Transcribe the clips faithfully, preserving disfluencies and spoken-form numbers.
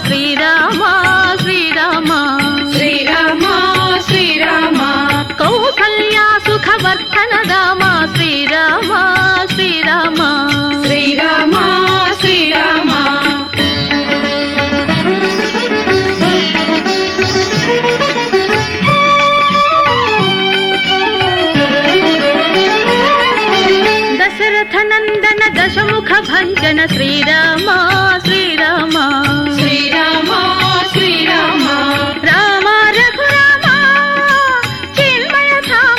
శ్రీరామ శ్రీరామ శ్రీరామ శ్రీరామ కౌసల్య సుఖవర్ధన రామ శ్రీరామ శ్రీరామ శ్రీరామ శ్రీరామ దశరథ నందన దశముఖ భంజన శ్రీరామ శ్రీరామ శ్రీరామ శ్రీరామ రామ రఘురామ చిన్మయ ధామ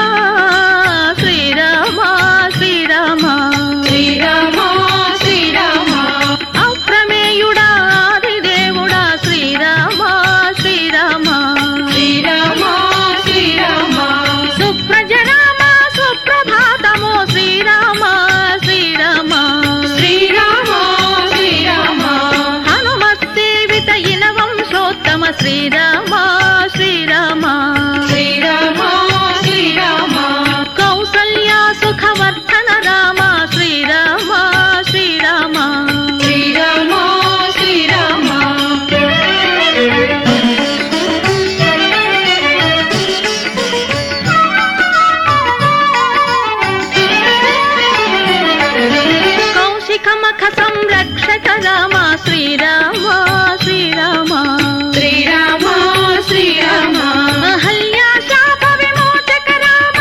శ్రీరామ శ్రీరామ శ్రీరామ శ్రీరామ అప్రమేయుడా ఆదిదేవుడా శ్రీరామ శ్రీరామ శ్రీరామ శ్రీరామ సుప్రజ రామ సుప్రభాతమో శ్రీరామ శ్రీరామ శ్రీరామ శ్రీరామ హనుమత్సేవిత ఇన వంశోత్తమ శ్రీరామ శ్రీరామ శ్రీరామ శ్రీరామ కౌసల్య సుఖవర్ధన రామ శ్రీరామ శ్రీరామ శ్రీరామ శ్రీరామ కౌశికమఖ సంరక్షక రామ శ్రీరామ శ్రీరామ శ్రీరామ శ్రీరామ అహల్యా శాప విమోచక రామ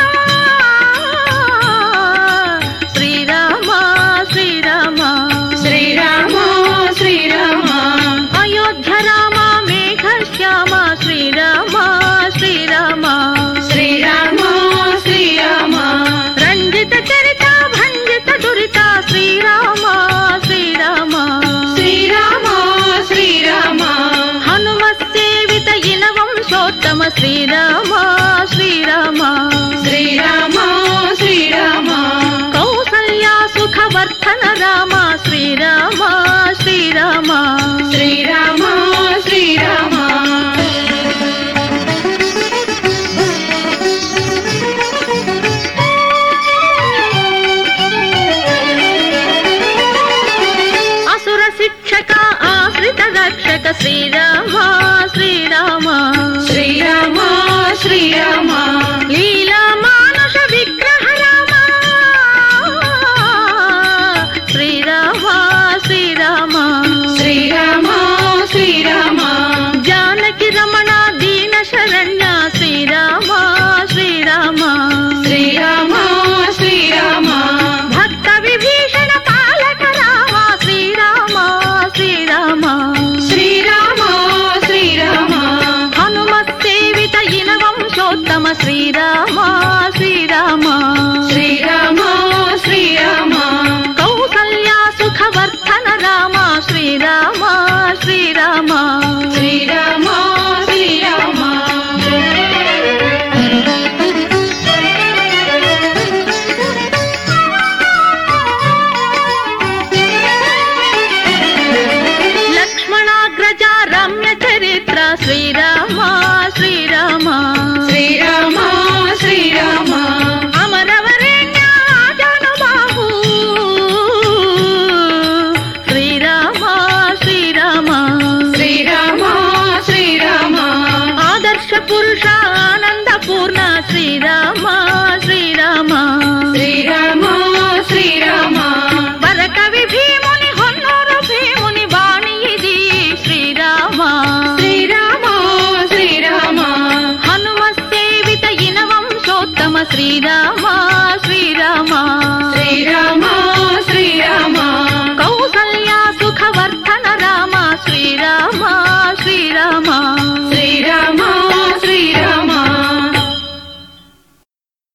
శ్రీరామ శ్రీరామ శ్రీరామ శ్రీరామ అయోధ్య రామ మేఘశ్యామ శ్రీరామ శ్రీరామ శ్రీరామ శ్రీరామ రంజిత చరిత భంజిత దురిత శ్రీరామ శ్రీరామ శ్రీరామ శ్రీరామ హనుమత్సేవిత ఇన వంశోత్తమ శ్రీరామ శ్రీరామ శ్రీరామ శ్రీరామ కౌసల్య సుఖవర్ధన రామ శ్రీరామ శ్రీరామ శ్రీరామ శ్రీరామ అసుర శిక్షక ఆశ్రిత రక్షక శ్రీరామ శ్రీరామ శ్రీరామ శ్రీరామ లీలా మానుష విగ్రహ రామ శ్రీరామ శ్రీరామ శ్రీరామ శ్రీరామ జానకి రమణ దీన శరణ్య శ్రీరామ శ్రీరామ శ్రీరామ శ్రీరామ భక్త విభీషణ పాలక రామ శ్రీరామ శ్రీరామ శ్రీరామ శ్రీరామ హనుమత్సేవిత ఇన వంశోత్తమ శ్రీరామ శ్రీరామ శ్రీరామ శ్రీరామ కౌసల్య సుఖవర్ధన రామ శ్రీరామ శ్రీరామ శ్రీరామ శ్రీరామ లక్ష్మణాగ్రజ రమ్య చరిత్ర శ్రీరామ శ్రీరామ శ్రీరామ శ్రీరామ అమరవరేణ్య జానుబాహు శ్రీరామ శ్రీరామ శ్రీరామ శ్రీరామ ఆదర్శ పురుష ఆనంద పూర్ణ శ్రీరామ శ్రీరామ శ్రీరామ శ్రీరామ వరకవి భీముని హొన్నూరు భీముని వాణి ఇది శ్రీరామ శ్రీరామ శ్రీరామ హనుమత్సేవిత ఇన వంశోత్తమ శ్రీరామ శ్రీరామ శ్రీరామ శ్రీరామ కౌసల్య సుఖవర్ధన రామ శ్రీరామ శ్రీరామ శ్రీరామ